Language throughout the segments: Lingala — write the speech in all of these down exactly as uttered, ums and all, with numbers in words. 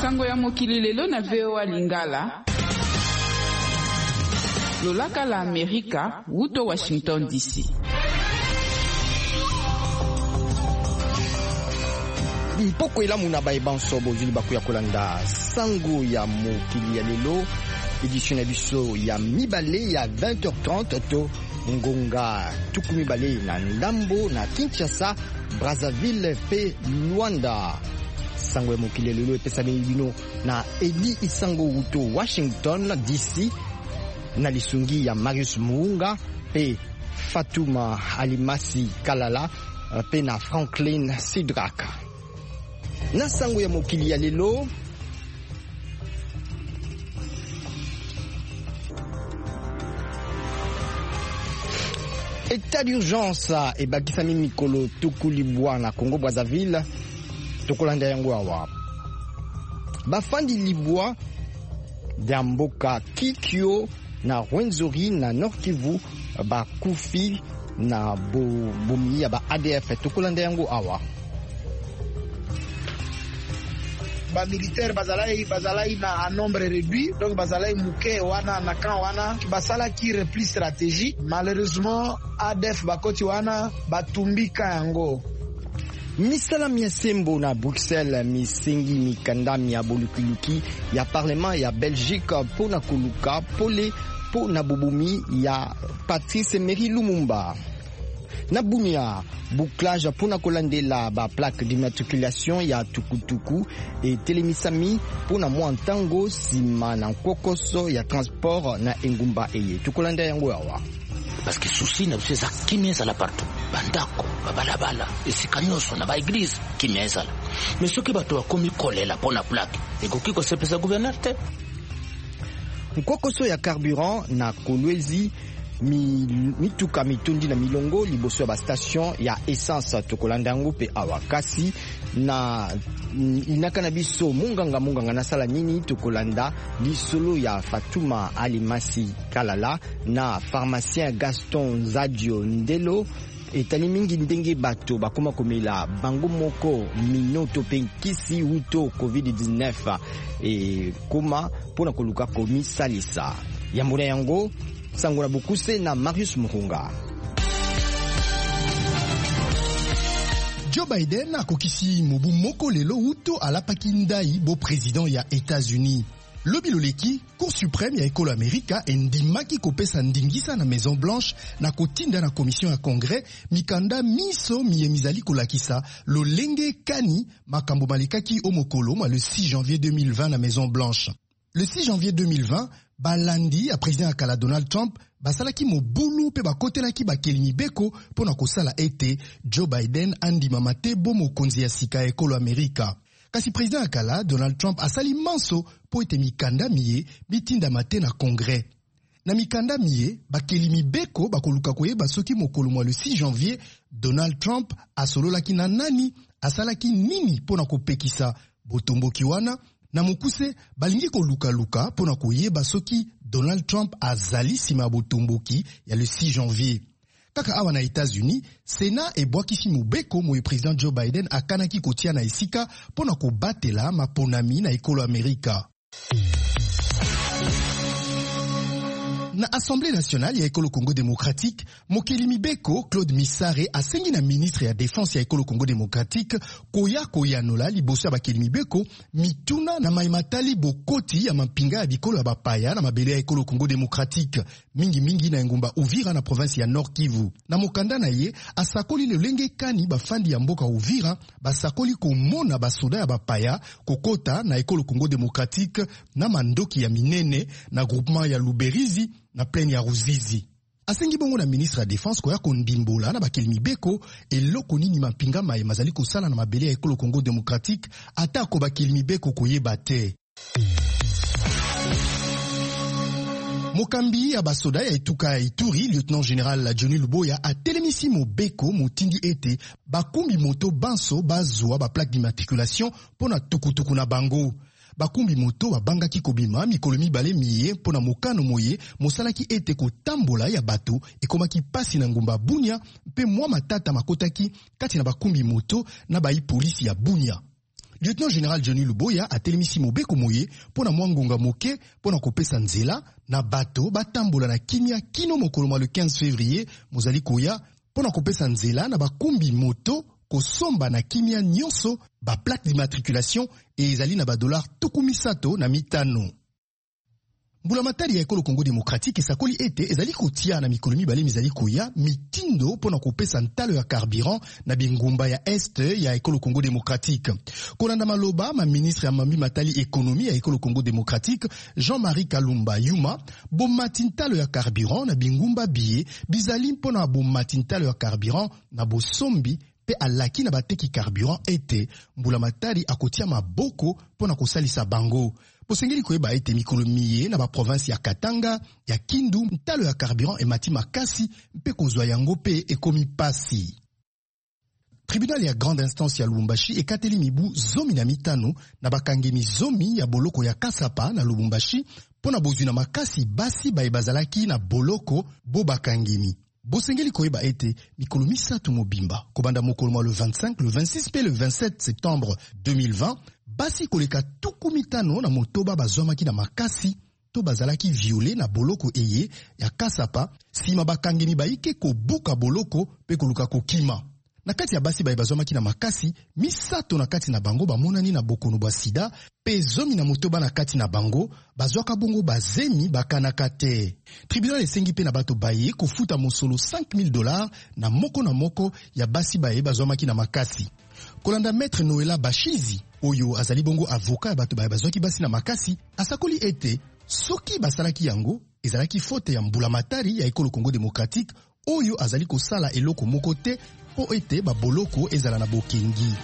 Sango ya mokili lelo na V O A Lingala. Lolaka la Amerika, wuto Washington D C. Mpoko ela muna baibanso bozuli bakuya kolanda sango ya mokili ya lelo édition na biso ya mibale ya vingt heures trente to ngonga tuku mibale na ndambo na Kinshasa, Brazzaville pe Luanda. Sango ya mokili ya lelo epesami bino na Eli Isango wuto Washington D C na lisungi ya Marius Muunga pe Fatuma Alimasi Kalala pe na Franklin Sidraka. Na sango ya mokili ya lelo état d'urgence ebakisami mikolo tukulibwa na Congo Brazzaville tokolanda yango awa. Bafandi libwa ya mboka Kikyo na Rwenzori na Nord Kivu bakufi na bomi ya ba A D F tokolanda yango awa. Ba militaire bazalai bazalai na nombre réduit, donc bazalai muke wana na kan wana basala ki repli stratégie. Malheureusement A D F bakoti wana batumbika yango. Misala miasembo na Bruxelles misengi mikandami ya bolukiluki ya parlement ya Belgique pona koluka pole po na bubumi ya Patrice Emery Lumumba. Na Bunia, bouclage pona kolandela ba plaque d'immatriculation ya tukutuku et telemisami pona mwantango sima na kokoso ya transport na engumba eye tukolanda yango awa. Parce que souci na bisa kimia sala partout bandako babalabala esikanyoso na ba église kimia sala mais ce qui bato akomi kolela pona plaque ekoki ko sepesa gouverneur te kokoso ya carburant na Kolwezi mi mituka mitundi na milongo liboso ya ba station ya essence tokolanda yango pe awakasi na inaka na biso munganga munganga na sala nini tokolanda lisolo ya Fatuma Alimasi Kalala na pharmacien Gaston Zadio Ndelo etali mingi ndenge bato bakoma komela bango moko minoto penkisi uto covid dix-neuf e koma pona koluka komisalisa yambona yango sango na bukuse na Marius Muhunga. Joe Biden akokisi mobu moko lelo uto alapaki ndai bo président ya États-Unis. Lobi loleki, Cour suprême ya ekolo Amerika endimaki kopesa ndingisa na Maison Blanche na kotinda na commission ya Congrès mikanda miso miye mizali kolakisa lolenge kani makambo malikaki omokolo ma le six janvier deux mille vingt na Maison Blanche. Le six janvier deux mille vingt, balandi a président akala Donald Trump basalaki mobulu pe bakotelaki bakelimi beko pona kosala ete Joe Biden andima mate bo mokonzi ya sika ekolo Amerika. Kasi président akala Donald Trump asali manso po ete mikanda miye bitinda mate na Congrès. Na mikanda miye bakelimi beko bakoluka koyeba soki mokolo mwa le six janvier Donald Trump asololaki na nani asalaki nini pona kopekisa botomboki wana. Na mukuse balingi koluka luka pona koyeba soki Donald Trump azali sima botomboki ya le six janvier. Kaka awa na États-Unis, Sénat ebwakisi mubeko moye président Joe Biden akanaki kotia na esika pona kobatela maponami na ekolo Amerika. Na Assemblée nationale ya ekolo Congo démocratique, mokeli mibeko Claude Misare asengi na ministre ya défense ya ekolo Congo démocratique koya koya nola liboso ya bakeli mibeko mituna na maimatali bokoti ya mampinga ya bikolo ya bapaya na mabele ya ekolo Congo démocratique mingi mingi na engumba Uvira na province ya Nord Kivu. Na mokanda na ye asakoli lelenge kani bafandi ya mboka Uvira basakoli komona basoda ya bapaya kokota na ekolo Congo démocratique na mandoki ya minene na groupement ya Luberizi na plaine ya Ruzizi. Asengi bongo na ministre ya défense koya kondimbola na bakeli mibeko eloko nini mampinga maye mazali kosala na mabele ya ekolo Congo démocratique ata ko bakeli mibeko koyeba te. Mokambi ya basoda ya etuka ya Ituri, lieutenant général Johnny Luboya atelemisi mobeko motindi ete bakumbi moto banso bazwa ba plaque d'immatriculation pona tukutuku na bango. Bakumbi moto babangaki kobima mikolo mibale miye pona mokano moye mosalaki ete kotambola ya bato ekomaki pasi na ngumba Bunia mpe mwa matata makotaki kati na bakumbi moto na bayi polisi ya Bunia. Lieutenant général Johnny Luboya atelemisi mobeko moye pona mwangonga moke pona kopesa nzela na bato batambola na kimia kino mokolo le quinze février mozali koya pona kopesa nzela na bakumbi moto kosomba na kimia nyonso ba plaque d'immatriculation et ezali na ba dollar tukumi sato na mitano. Mbulamatari ya ekolo Congo démocratique esakoli ete ezali kotia na mikolo mibale mizali koya mitindo pona kopesa ntalo ya carburant na bingumba ya este ya ekolo Congo démocratique. Kolanda maloba ma ministre ya mambi matali économie ya ekolo Congo démocratique Jean-Marie Kalumba Yuma bomati ntalo ya carburant na bingumba biye bizali pona bomati ntalo ya carburant na bosombi pe alaki na bateki carburant ete mbulamatari akotia maboko pona kosalisa bango. Posengeli koyeba ete mikolo miye na ba province ya Katanga, ya Kindu, ntalo ya carburant emati makasi mpe kozwa yango pe ekomi pasi. Tribunal ya grande instance ya Lubumbashi ekateli mibu zomi na mitano na bakangemi zomi ya boloko ya Kasapa na Lubumbashi pona bozwi na makasi basi baye bazalaki na boloko bo bakangemi. Bosengeli koyeba ete mikolo misato mobimba kobanda mokolo le vingt-cinq, le vingt-six pe le vingt-sept septembre deux mille vingt basi koleka tuku mitano na motoba bazwamaki na makasi to bazalaki violé na boloko eye ya Kasapa sima bakangemi baike kobuka boloko pe koluka kokima. Na kati ya basi baye bazwamaki na makasi misato na kati na bango bamonani na bokono bwa sida pe zomi na motoba na kati na bango bazwaka bongo bazemi bakanaka te. Tribunal esengi pe na bato baye kofuta mosolo cinq mille dollars na moko na moko ya basi baye bazwamaki na makasi. Kolanda maître Noela Bashizi oyo azali bongo avoka ya bato baye bazwaki basi na makasi asakoli ete soki basalaki yango ezalaki faute ya mbulamatari ya ekolo Congo démocratique oyo azali kosala eloko moko te po ete baboloko ezala na bokengi.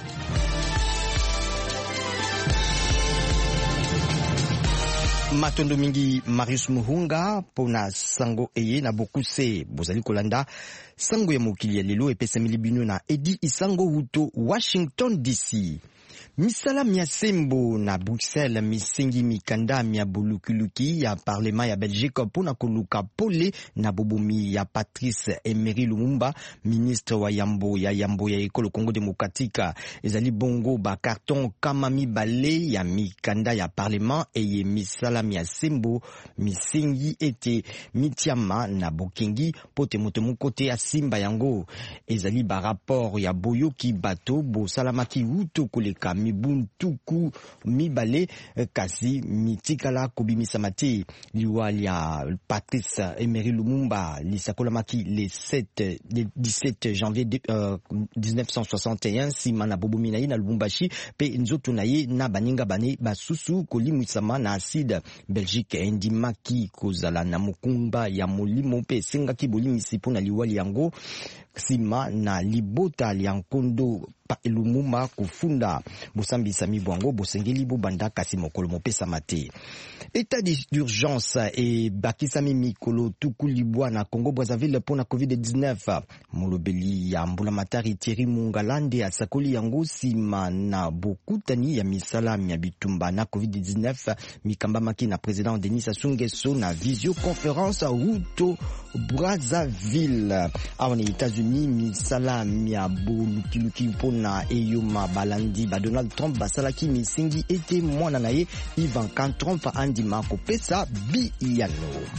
Matondo mingi Marius Muhunga pona sango eye na bokuse bozali kolanda sango ya mokili ya lelo epesa milibino na Edi Isango Wuto Washington D C. Misala mia sembo na Bruxelles misengi mikanda mia bulukuluki ya parlement ya Belgique pona koluka pole na bobomi ya Patrice Emery Lumumba ministre wa yambo ya yambo ya ekolo Congo démocratique ezali bongo ba carton kama mibale ya mikanda ya parlement eye misala mia sembo misengi ete mitiama na bokengi pote moto mukote ya simba yango ezali ba rapport ya boyoki bato bo salamaki wuto koleka mibuntuku mibale kasi mitikala kobimisa mate liwali ya Patrice Emery Lumumba lisakolamaki le sept le dix-sept janvier euh, mille neuf cent soixante et un sima na bobomi na ye na Lubumbashi pe nzoto na ye na baninga bane basusu kolimwisama na acide Belgique endimaki kozala na mokumba ya molimo pe sengaki bolimisi pona liwali yango sima na libota liankondo pa Lumumba kufunda bosambisa mibwango bosengeli bobanda kasi mokolo mopesa mate. État d'urgence et bakisami mikolo tukulibwa na Congo Brazzaville pona covid dix-neuf. Molobeli ya mbulamatari Thierry Mungalande asakoli yango sima na bokutani ya misala ya bitumba na covid dix-neuf mikamba maki na président Denis Sassou Nguesso na visioconférence à Wuto Brazzaville. Awani États-Unis misala ya bolukiluki pona eyuma balandi ba Donald Trump basalaki misingi ete mwana na ye Ivanka Trump andima kopesa biyano.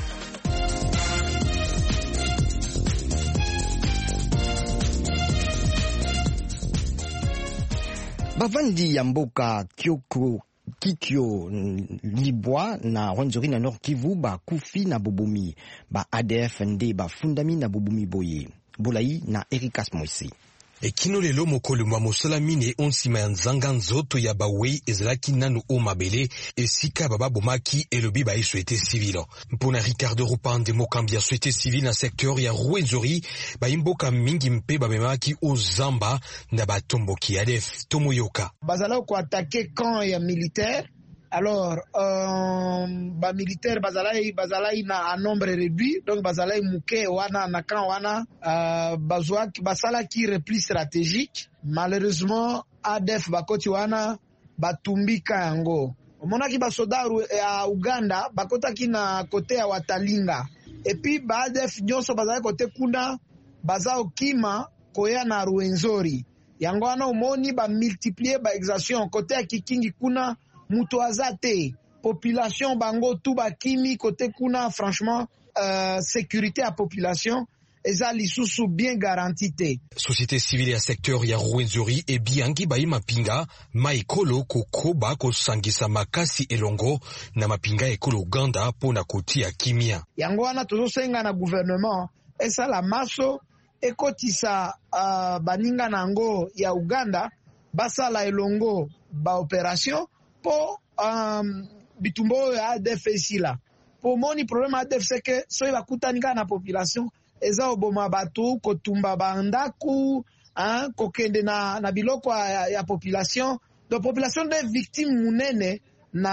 Bavandi ya mboka Kyoko Kikyo Libwa na Rwenzori na Nord Kivu ba kufi na bobomi ba A D F nde ba fundami na bobomi boye Bolai na Erikas Moisi. Ekino lelo mokolo mwa mosala mine onsima ya nzanga nzoto ya bawei ezalaki nanu o mabele esika baba bomaki elobi ba société civile. Mpona Ricardo Rupande mokambi ya société civile na secteur ya Rwenzori ba imboka mingi mpe bamemaki o zamba na batomboki A D F tomoyoka. Bazala ko attaquer camp ya militaire. Alors, euh, ba militaire bazalai bazalai na a nombre réduit, donc bazalai muke wana na kan wana euh, bazwa basala ki repli stratégique. Malheureusement, A D F bakoti wana batumbika yango. Monaki basoda ya Uganda bakota ki na kote ya Watalinga. Et puis ba A D F nyonso bazalai kote kuna bazao kima koya na Rwenzori. yango wana omoni ba multiplier ba exaction côté ya Kikingi kuna muto azate population bango tout ba kimi côté kuna franchement euh, sécurité à population eza lisusu bien garantie. Société civile ya secteur ya Rwenzori e biangi ba mapinga maikolo kokoba kosangisa makasi elongo na mapinga ekolo Uganda pona kotia kimia. Yango wana tozosenga na gouvernement esa la maso ekotisa uh, baninga nango ya Uganda basala elongo ba opération po um, bitumbo ya A D F sila. Po moni problème A D F c'est que so bakutanika na population eza oboma batu kotumba bandaku hein kokende na na biloko ya, ya population donc population de victime munene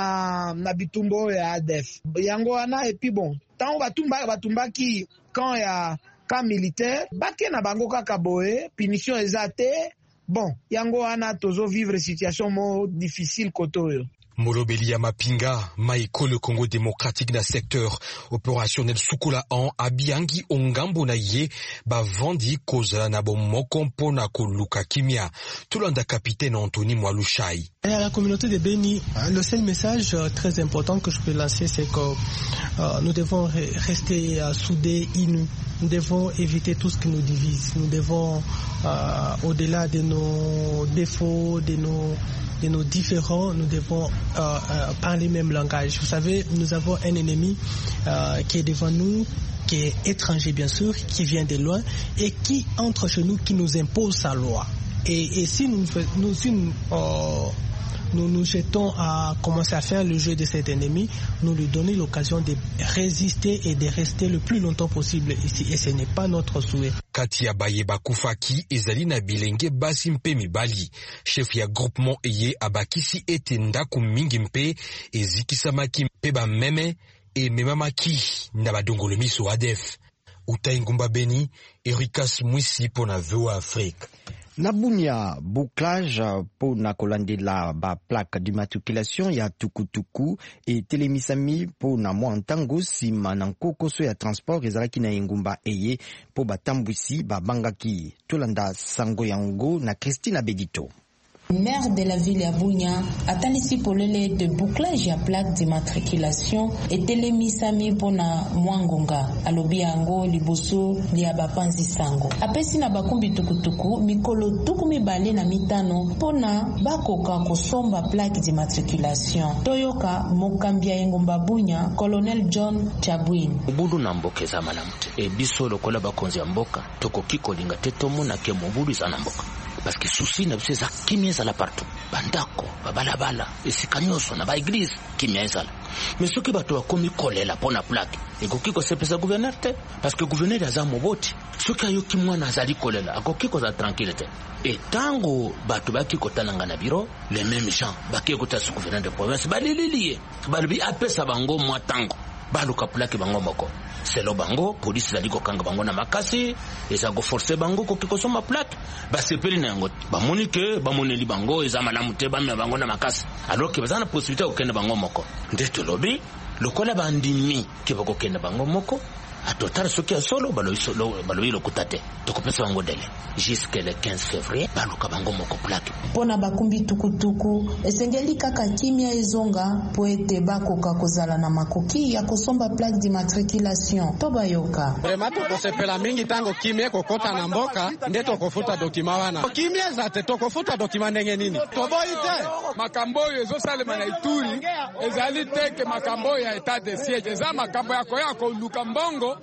na na bitumbo ya A D F yango wana et puis bon tant batumba batumbaki quand ya camp militaire bake na bango kaka boye punition ezate bon yango wana tozo vivre situation mo difficile kotoyo. Molobeli ya mapinga maiko le Congo démocratique na secteur opérationnel Sukola en abiangi ongambo na ye bavandi kozala na bomoko mpona koluka kimia. Tulanda capitaine Anthony Mwalushai. Et à la communauté de Beni, le seul message très important que je peux lancer, c'est que euh, nous devons rester euh, soudés, unis. Nous devons éviter tout ce qui nous divise. Nous devons, euh, au-delà de nos défauts, de nos de nos différents, nous devons euh, euh, parler le même langage. Vous savez, nous avons un ennemi euh, qui est devant nous, qui est étranger bien sûr, qui vient de loin et qui entre chez nous, qui nous impose sa loi. Et, et si nous nous, si nous, euh, nous nous jetons à commencer à faire le jeu de cet ennemi, nous lui donnons l'occasion de résister et de rester le plus longtemps possible ici. Et ce n'est pas notre souhait. Katia Bayeba Kufaki ezali na bilenge basi mpe mibali. Chef ya groupement eye abakisi ete ndaku mingi mpe ezikisamaki mpe bameme e memamaki na badongolo miso A D F. Utai Ngumba Beni, Erikas Mwisi pona V O A Afrique. Na Bunia, bouclage pour na kolandela ba plaque d'immatriculation ya tukutuku et telemisami pour na mwantango sima na kokoso ya transport ezalaki na Ngumba eye po batambwisi ba bangaki tolanda sango yango na Christina Bedito. Maire de la ville ya Bunia atalisi polele de bouclage ya plaque d'immatriculation et telemisami pona mwangonga alobi yango liboso lia bapanzi sango apesi na bakumbi tukutuku mikolo tukumi bale na mitano pona bakoka kosomba plaque d'immatriculation toyoka mokambia Ngumba Bunia Colonel John Chabwin Mubudu na mboka za malamute e biso lokola bakonzi ya mboka tokoki kolinga tetomo na ke mubudu za mboka parce que souci na biso za kimia ezala partout bandako babalabala esika nyonso na ba église kimia ezala mais soki bato bakomi kolela pona plaque ekoki kosepesa gouverneur te parce que gouverneur aza moboti soki ayoki mwana azali kolela akoki koza tranquille te et tango bato baki kotalanga na biro les mêmes gens baki kota su gouverneur de province balililie balobi apesa bango mwa tango baluka plaque bango moko selo bango police zali kokanga bango na makasi eza go forcer bango koki kosoma plaque basepeli na yango bamoni ke bamoneli bango eza malamu te bamya bango na makasi alors que bazana possibilité okenda bango moko ndeto lobi lokola bandimi ke bakokenda bango moko atotara soki ya solo balobi solo balobi lokutate tokopesa bango dele jusqu'à le quinze février baluka bango moko plaque pona bakumbi tukutuku esengeli kaka kimia ezonga po ete bakoka kozala na makoki ya kosomba plaque d'immatriculation tobayoka vraiment tokosepela mingi tango kimia kokota na mboka nde tokofuta dokima wana kimia zate tokofuta dokima ndenge nini toboite makambo oyo ezosalema na Ituri ezali teke makambo ya état de siège eza makambo ya koya koluka mbongo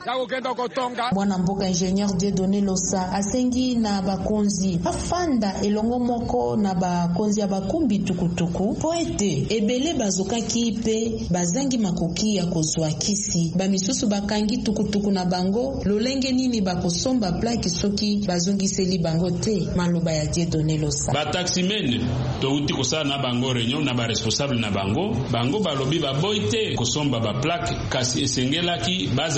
Bwana mboka ingénieur Dieudonné Losa asengi na bakonzi afanda elongo moko na bakonzi ya bakumbi tukutuku po ete ebele bazokaki pe bazangi makoki ya kozwa kisi bamisusu bakangi tukutuku na bango lolenge nini bakosomba plaque soki bazongiseli bango te maloba ya Dieudonné Losa bataximene touti kosala na bango réunion na ba responsable na bango bango balobi baboite kosomba ba plaque kasi esengelaki bazala nano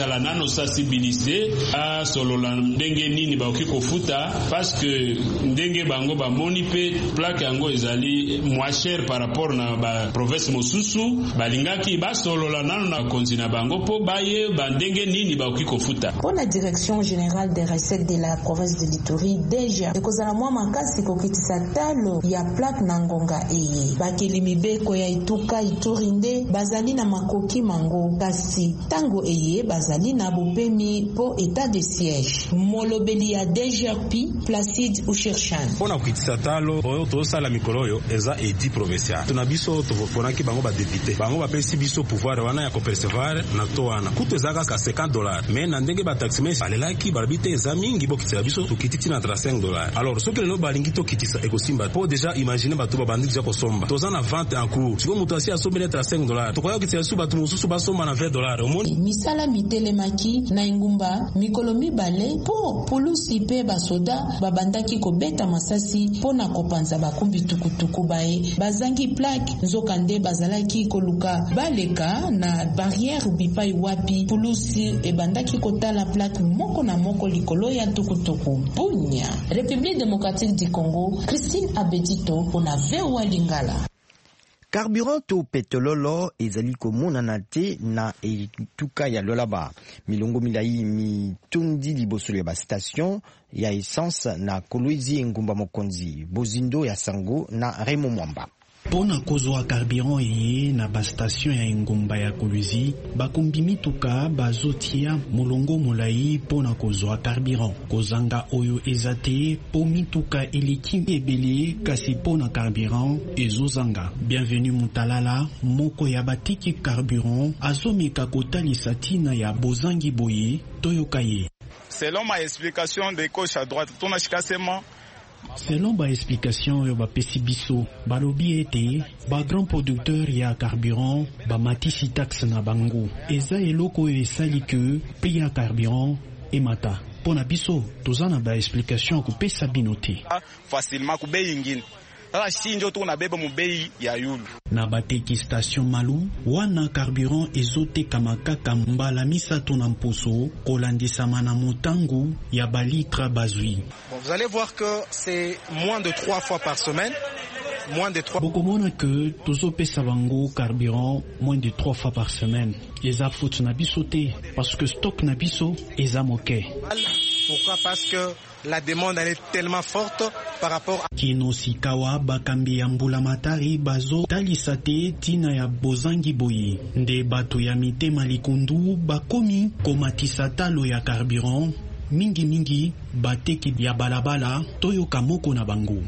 sensibiliser à solola ndenge nini ba okiko futa parce que ndenge bango ba moni pe plaque yango ezali moins cher par rapport na ba province mosusu balingaki ba solola nano na konzina bango po baye ba ndenge nini ba okiko futa. Pour la direction générale des recettes de la province de l'Ituri déjà ekozala mwa makasi kokitisa talo ya plaque na ngonga eye bakelimi beko ya ituka Ituri nde bazali na makoki mango kasi tango eye bazali na bopemi po état de siège molobeli ya D G R P Placide Ucherchan pona kokitisa talo oyo tosala mikolo oyo eza edi provincial tuna biso tofonaki bango ba député bango bapesi biso pouvoir wana ya kopercevoir na to wana kutu ezaka ka cinquante dollars mais na ndenge ba taxime alelaki balabite eza mingi bokitisa biso tokititi na trente-cinq dollars. Alors soki lelo balingi tokitisa ekosimba po déjà imaginer bato babandi déjà kosomba toza na vente en cours siko mutu asi asombe trente-cinq dollars tokoya kokitisa biso bato mosusu basomba na vingt dollars omoni misala mitelemaki na ingumba mikolo mibale po pulusi pe basoda babandaki kobeta masasi pona kopanza bakumbi tukutuku bae bazangi plaque nzoka nde bazalaki koluka baleka na barrière bipai wapi pulusi ebandaki kotala plaque moko na moko likolo ya tukutuku Bunya République démocratique du Congo Christine Abedito pona V O A Lingala. Carburant to petololo ezali komonana te na etuka ya lolaba milongo milai mitundi liboso ya ba station ya essence na Kolwezi ngumba mokonzi Bozindo ya Sango na Remo Mwamba. Pona kozwa carburant eye na ba station ya engumba ya Kolwezi bakumbi mituka bazotia molongo molai pona kozwa carburant kozanga oyo ezate po mituka eleki ebele kasi pona carburant ezozanga. Bienvenue Mutalala moko ya batiki carburant azomeka kotalisa tina ya bozangi boye toyokaye. Selon ma explication de gauche à droite tona chikasema Selon ba explication yo ba pesi biso balobi ete ba grand producteur ya carburant ba matisi taxe na bango eza eloko esali ke prix ya carburant emata pona biso tozana ba explication ko pesa binote facilement ku bei ingine ala shinjo tuna beba mu bei ya yulu na bateki station malu wana carburant ezote kamakaka mbala misato na mposo kolandisama na motangu ya balitre bazui. Bon, vous allez voir que c'est moins de trois fois par semaine. Moins de trois. Bokomona que tozo pesa bango carburant moins de trois fois par semaine. Eza faute na biso te parce que stock na biso eza moke. Pourquoi? Parce que la demande elle est tellement forte par rapport à Kino Sikawa bakambi ya mbula matari bazo talisate tina ya bozangi boyi nde bato ya mitema likundu bakomi komatisa talo ya carburant mingi mingi bateki ya balabala toyoka moko na bango.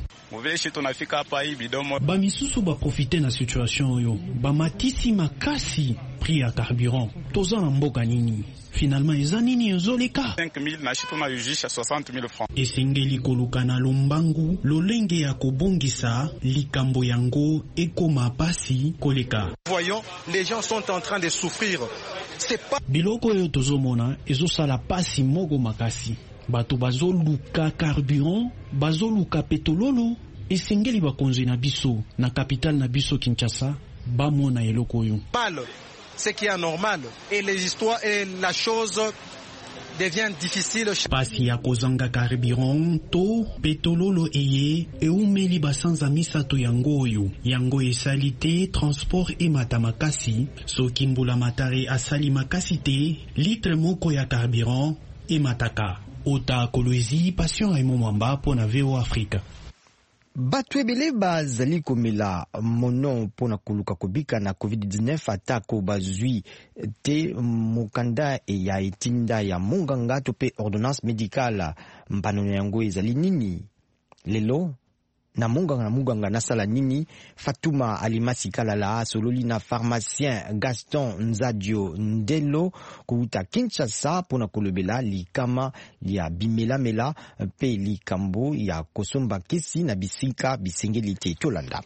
Ba misusu ba profiter na situation oyo ba matisi makasi prix ya carburant toza na mboka nini finalement eza nini ezoleka cinq mille na shito na yujisha soixante mille francs esengeli koluka na lombangu lolenge ya kobongisa likambo yango ekoma pasi koleka. Voyons les gens sont en train de souffrir. C'est pas biloko yo tozomona ezosala pasi moko makasi bato bazoluka carburant bazoluka petololo esengeli bakonzi na biso na capitale na biso Kinshasa bamona eloko yo mal ce qui est anormal et les histoires et la chose devient difficile. Pasi ya kozanga carburant to petololo eye eumeli basanza misato yango oyo yango esali te transport emata makasi soki mbula matari asali makasi te litre moko ya carburant emataka. Ota Kolwezi Passion Remo Mwamba pona V O Africa. Bato ebele bazali komela mono pona koluka kobika na covid dix-neuf atako bazui te mokanda ya etinda ya monganga to pe ordonnance médicale mpanono yango ezali nini lelo na monganga na monganga nasala nini. Fatuma Alimasi Kalala sololi na pharmacien Gaston Nzadio Ndelo kuuta Kinshasa pona kolobela likama ya bimela mela pe likambo ya kosomba kesi na bisika bisengeli te tolanda.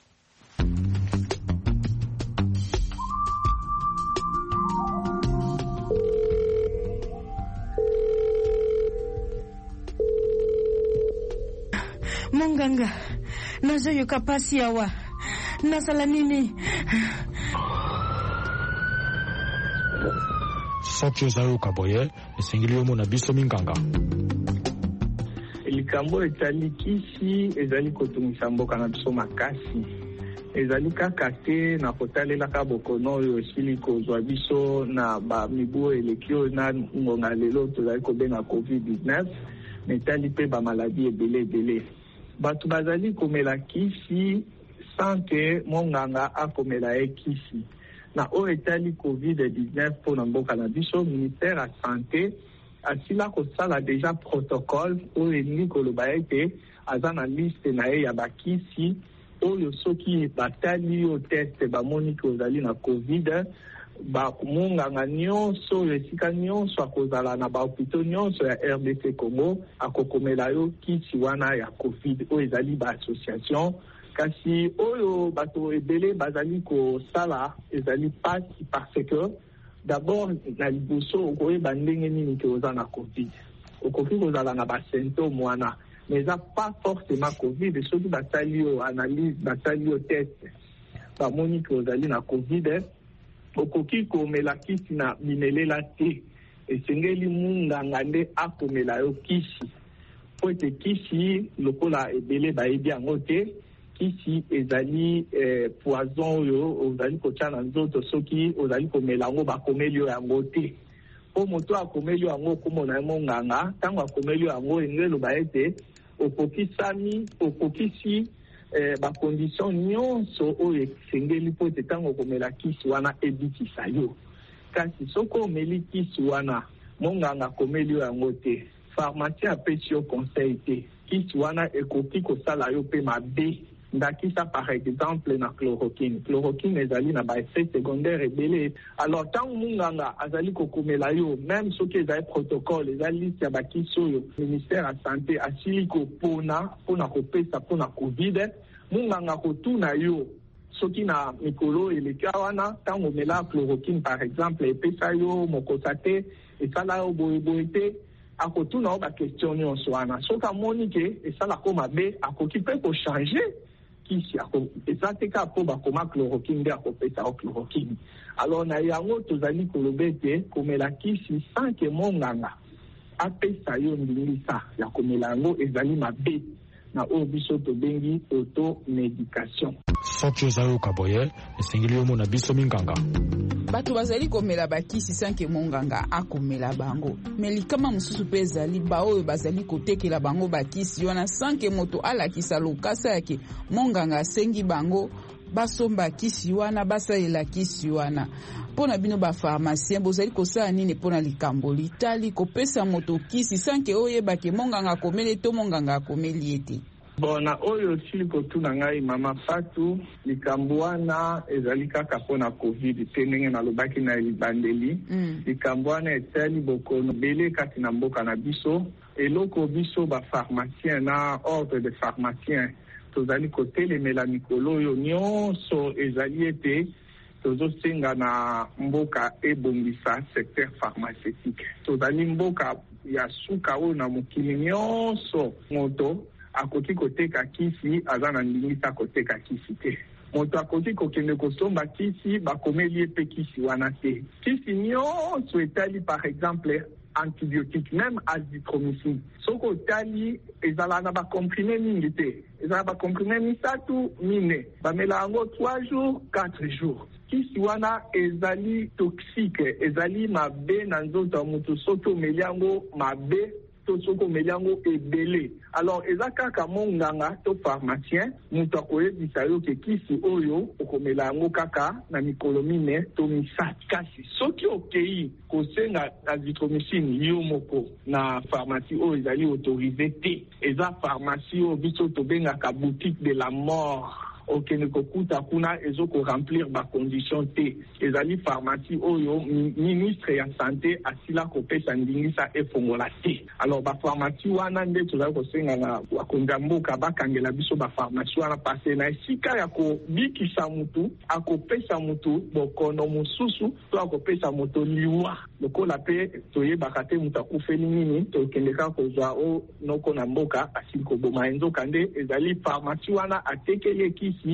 Monganga nazoyo kapasi yawa nasala nini soki ozayoka boye esengeli omona biso minganga. likambo etali kisi ezali kotungisa mboka na biso makasi ezali kaka te na kotalelaka bokono oyo esili kozwa biso na bamibu eleki oyo na ngonga lelo tozali kobenga covid dix-neuf na etali mpe bamaladi ebele ebele bato bazali komela kisi sans ke monganga akomela ye kisi na oyo etali covid dix-neuf mpona mboka na biso ministère ya santé asila kosala deja protocole oyo elingi koloba ete aza na liste na ye ya bakisi oyo soki batali yo test bamoni ke ozali na covid bamonganga nyonso oyo esika nyonso akozala na bahopito nyonso ya R D C Congo akokomela yo kisi wana ya covid oyo ezali baassociation kasi oyo bato ebele bazali kosala ezali pasi parce que d'abord na liboso okoyeba ndenge nini ke oza na covid okoki kozala na basymptôme wana mais eza pas forcément covid soki basali yo analyse basali yo test bamoni ke ozali na covid okoki komela kisi na bimelela te esengeli munganga nde akomela yo kisi po ete kisi lokola ebele bayebi yango te kisi ezali eh, poison oyo ozali kotia na nzoto soki ozali komela yango bakomeli yo yango te po moto akomeli yo yango okomona ye monganga ntango akomeli yo yango enge eloba ete okokisami okokisi eh, bakondition nyonso oyo esengeli mpo ete ntango okomela kisi wana ebikisa yo kasi soki omeli kisi wana monganga akomeli yo yango te pharmacien apesi yo conseil te kisi wana ekoki kosala yo mpe mabe ndakisa par exemple na chloroquine chloroquine ezali na baeffet secondaire ebele alors ntango munganga azali kokomela yo même soki ezali protocole ezali liste ya bakisi oyo ministère ya santé asili kopona mpona kopesa mpona covid munganga kotuna yo soki na mikolo eleka wana ntango omela chloroquine par exemple epesa yo mokosa te esala yo boyeboye te akotuna yo bakestion nyonso wana soki amoni ke esalako mabe akoki mpe kochange kisi eza te kaka mpo bakoma chloroquine nde akopesa yo chloroquine alors na yango tozali koloba ete komela kisi sans ke monganga apesa yo ndingisa ya komela yango ezali mabe na oyo biso tobengi automedication soki ozayoka boye esengeli omona biso minganga bato bazali komela bakisi sanke monganga akomela bango me likama mosusu mpe ezali baoyo bazali kotekela bango bakisi wana sanke moto alakisa lokasa yake monganga asengi bango basomba kisi wana basalela kisi wana mpona bino bapharmacien bozali kosala nini mpona likambo litali kopesa moto kisi sanke oyebake monganga akomeli to monganga akomeli ete bona oyo sili kotuna ngai mama Fatou likambo wana ezali kaka mpona covid te ndenge nalobaki na libandeli mm. likambo wana etali bokono bele kati na mboka na biso eloko biso bapharmacien na ordre de pharmacien tozali kotelemela mikolo oyo nyonso ezali ete tozosenga na mboka ebongisa secteur pharmaceutique tozali mboka ya suka oyo na mokili nyonso moto akoki koteka kisi aza na ndingisa koteka kisi te moto akoki kokende kosomba kisi bakomeli ye mpe kisi wana te kisi nyonso etali par exemple antibiotique même azithromycine soki otali ezala na bakomprime mingi te ezala bakomprime misatu mine bamela yango trois jours quatre jours kisi wana ezali toxique ezali mabe na nzoto ya moto soki omeli yango mabe to soki omeli yango ebele alors eza kaka monganga to pharmacien moto akoyebisa yo ke kisi oyo okomela yango kaka na mikolo mine to misatu kasi soki okei kosenga azithromycine yo moko na pharmacie oyo ezali autorisé te eza pharmacie oyo biso tobengaka boutique de la mort okende kokuta kuna ezoko remplir ba condition te ezali pharmacie oyo ministre ya santé asila kopesa ndingisa efongola te alors ba pharmacie wana nde tozali kosenga na bakonza mboka bakangela biso ba pharmacie wana parce na esika ya kobikisa mutu akopesa mutu bokono mosusu to akopesa moto liwa lokola pe toyebaka te mutu akufeli nini tokendeka kozwa o noko na mboka asili koboma enzoka nde ezali pharmacie wana atekeli kisi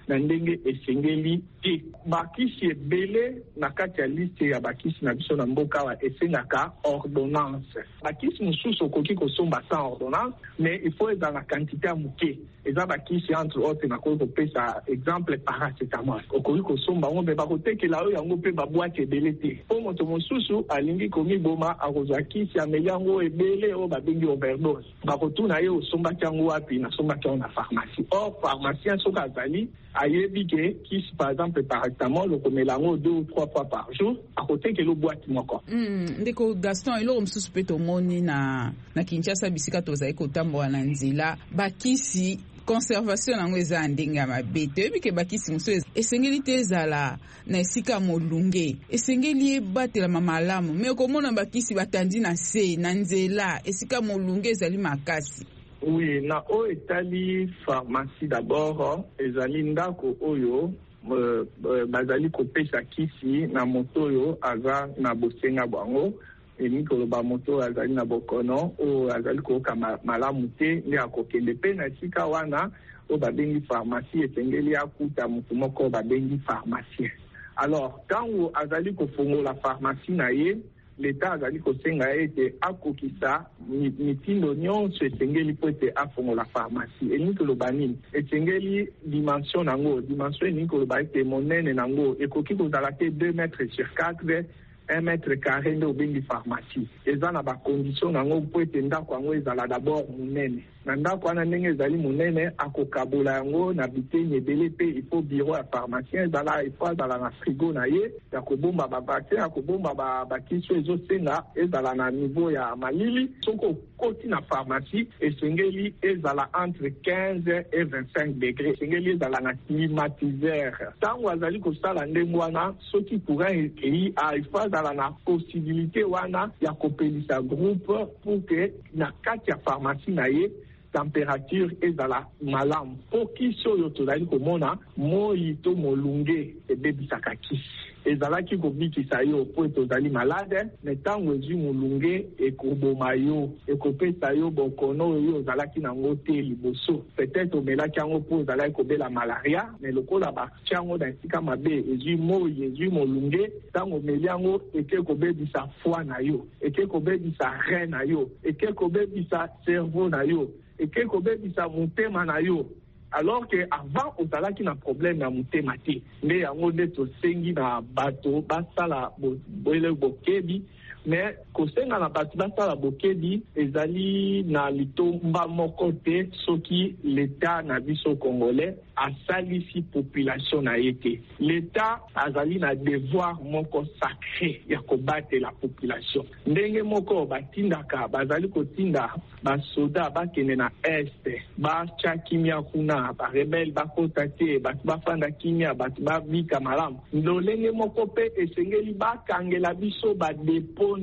na ndenge esengeli te. Bakisi ebele na kati ya liste ya bakisi na biso na mboka wa esengaka ordonnance. Bakisi mosusu okoki kosomba sans ordonnance, mais il faut ezala na quantité ya moke. Eza bakisi entre autres nakoki kopesa exemple paracetamol. Okoki kosomba ngo, me bakotekela oyo yango mpe babwaki ebele te. Po moto mosusu alingi komiboma akozwa kisi ameli yango ebele oyo babengi overdose. Bakotuna ye osombaki yango wapi? Nasombaki yango na pharmacie. Or pharmacien soki azali ayebi ke kisi par exemple paracetamol okomela yango deux ou trois fois par jour, akotekela boîte moko. Mm, ndeko Gaston, eloko mosusu mpe tomoni na na Kinshasa bisika tozali kotambola na nzela bakisi conservation nango eza ndenge ya mabe. Toyebi ke bakisi mosusu esengeli te ezala na esika molunge, esengeli ebatelama malamu, me okomona bakisi batandi na se na nzela esika molunge ezali makasi. Oui, na o etali pharmacie d'abord ezali ndako oyo euh, bazali kopesa kisi na moto oyo aza na bosenga bango. Eni koloba moto azali na bokono o azali koyoka malamu te nde akokende mpe na esika wana o babengi pharmacie esengeli akuta moto moko babengi pharmacien. Alors ntango azali kofongola pharmacie na ye, l'État azali kosenga ete akokisa mitindo nyonso esengeli po ete afongola pharmacie. Eni koloba nini? Esengeli dimension nango, dimension eni koloba ete monene nango ekoki kozala te deux mètres sur quatre, un mètre carré nde obengi pharmacie. Eza na bakondition nango po ete ndako yango ezala d'abord monene. Na ndako wana ndenge ezali monene akokabola yango na biteni ebele mpe il faut bureau ya pharmacien ezala, il faut azala na frigo na ye ya kobomba babakterie, ya kobomba bakisi oyo ezosenga ezala na niveau ya malili. Soko okoti na pharmacie esengeli ezala entre quinze et vingt-cinq degrés, esengeli ezala na climatiseur. Ntango azali kosala ndenge wana soki courant ekei, il faut azala na possibilité wana ya kopelisa groupe pour que na kati ya pharmacie na ye température ezala malamu. Po kisi oyo tozali komona moi to molunge ebebisaka kisi ezalaki kobikisa yo po tozali malade, me ntango ezwi molunge ekoboma yo, ekopesa yo bokono oyo ozalaki nango te liboso. Peut-être omelaki yango po ozalaki kobela malaria, me lokola batia yango na esika mabe ezwi moi ezwi molunge, ntango omeli yango eke kobebisa foie na yo, eke kobebisa rein na yo, eke kobebisa cerveau na yo, eke kobebisa motema na yo. Alors que avant ozalaki na problème na motema te, nde yango nde tosengi na bato basala boele bokebi. Mais kosenga na bato basala bokebi ezali na litomba moko te soki l'État na biso congolais asalisi population na yete. L'État azali na devoir moko sacré ya kobate la population. Ndenge moko batindaka bazali kotinda basoda bakende na este bacha kimia kuna barebel bakota te bato bafanda kimia bato babika malamu. Ndolenge moko pe esengeli bakangela biso badepo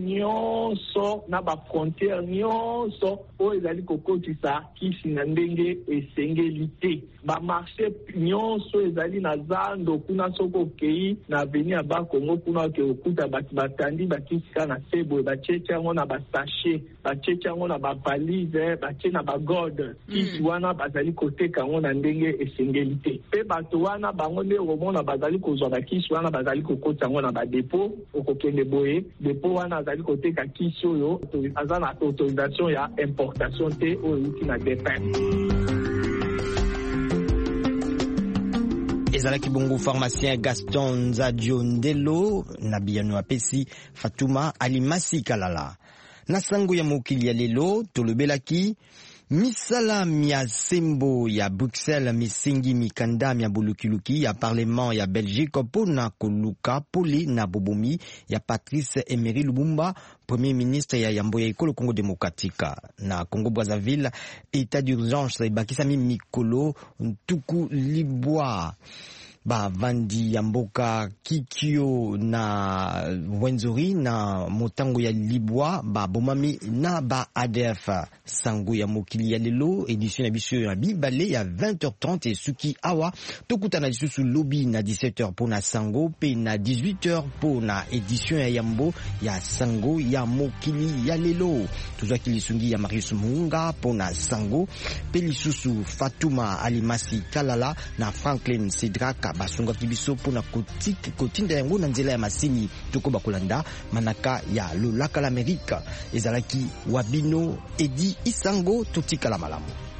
nyonso na bafrontiere nyonso oyo ezali kokotisa kisi na ndenge esengeli te. Bamarché nyonso ezali na zando kuna soko okei na aveni ya Bakongo kuna oke okuta bato batandi bakisika na sebo bacheche yango na basachet, bacheche yango na bapalize, bache na bagode. Kisi wana bazali koteka yango na ndenge esengeli te. Pe bato wana bango nde omona bazali kozwa bakisi wana bazali kokota yango na badepo, okokende boye depo wana azali koteka kisi oyo aza na autorisation ya importation te oyo uti na D P M. Ezalaki bongo pharmacien Gaston Nzadio Ndelo na biyano apesi Fatuma Alimasi Kalala. Na sango ya mokili ya lelo tolobelaki misala mia sembo ya Bruxelles misingi mikanda mia bulukiluki ya parlement ya Belgique pona koluka poli na bobomi ya Patrice Emery Lumumba, premier ministre ya yambo ya ekolo Congo Demokratika. Na Congo Brazzaville état d'urgence bakisami mikolo ntuku libwa. ba vandi ya mboka Kikio na Wenzori na motango ya Libwa ba bomami na ba A D F. Sango ya mokili ya lelo édition ya biso ya bibale ya vingt heures trente et suki awa tokutana lisusu lobby na dix-sept heures pour na sango pe na dix-huit heures pour na édition ya yambo ya sango ya mokili ya lelo. Tuzwa kilisungi ya Marius Munga pour na sango pe lisusu Fatuma Alimasi Kalala na Franklin Sidraka basunga kibiso pour na kotiki kotinda yango na nzela ya masini toko bakolanda manaka ya lolaka l'Amérique ezalaki Wabino Edi Isango totika la malamu.